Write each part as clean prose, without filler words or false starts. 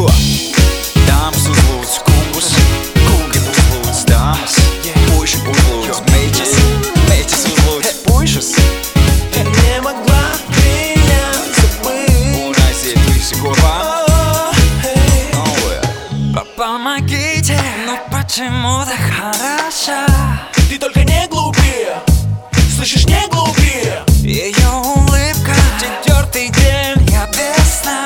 Ko? Dāmas uzlūdz kungus, kungi uzlūdz dāmas, puiši uzlūdz meķes, meķes uzlūdz puišus. Не могла меня забыть. Un aiziet visi kopā. Помогите, ну почему так хороша? Ты только не глупи, слышишь, не глупи. Ее улыбка, четвертый день, я без сна.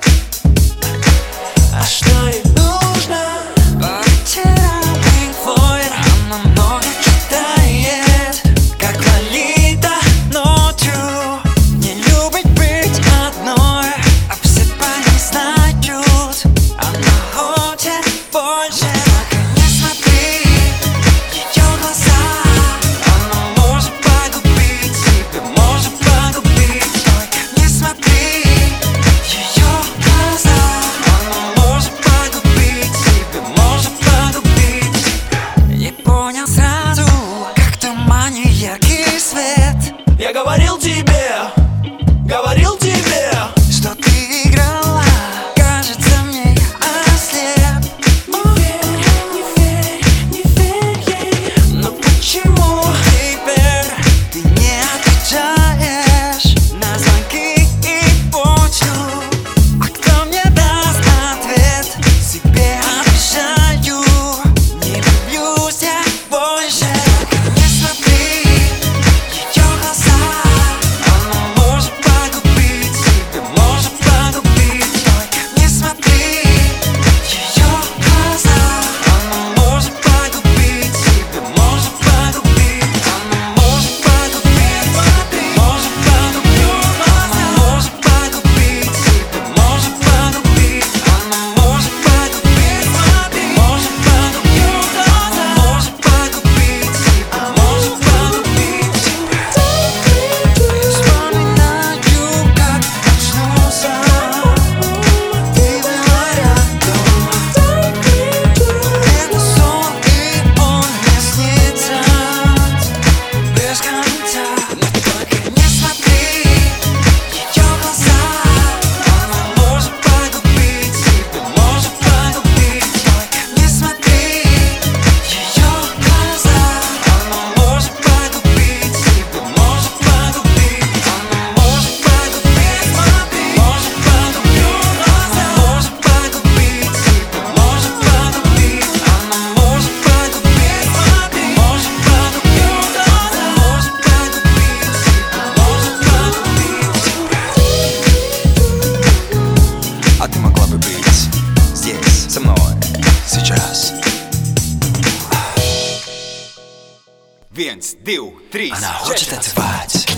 А что ей нужно? По вечерам Pink Floyd, она много читает, как Лолита ночью. Не любит быть одной, а все парни знают, она хочет больше. Только не смотри ее глаза, она может погубить тебя, может погубить. Только не смотри ее глаза, она может погубить тебя, может погубить. Не понял сразу, как в тумане яркий свет. Я говорил тебе, Что ты играла, кажется мне я ослеп. не верь ей. Но почему теперь ты не отвечаешь на звонки и почту? А кто мне даст ответ? Себе обещаю, не влюблюсь я больше. Не смотри ее глаза, она может погубить тебя, может погубить. Только не смотри ее глаза, она может погубить тебя, может погубить. Она может погубить, может погубить. Она может погубить тебя, может погубить. Она может погубить, может погубить. Она может погубить тебя, может погубить. Вспоминаю, как очнулся, ты была рядом. Это сон, и он мне снится без конца. Но только не смотри ее глаза, она может погубить тебя, может погубить. Только не смотри ее глаза, она может погубить тебя, может погубить. Она может погубить, может погубить. Она может погубить тебя, может погубить. Она может погубить, может погубить. Она может погубить тебя, может погубить. А ты могла бы быть здесь, со мной, сейчас. 1, 2, 3. Она хочет танцевать.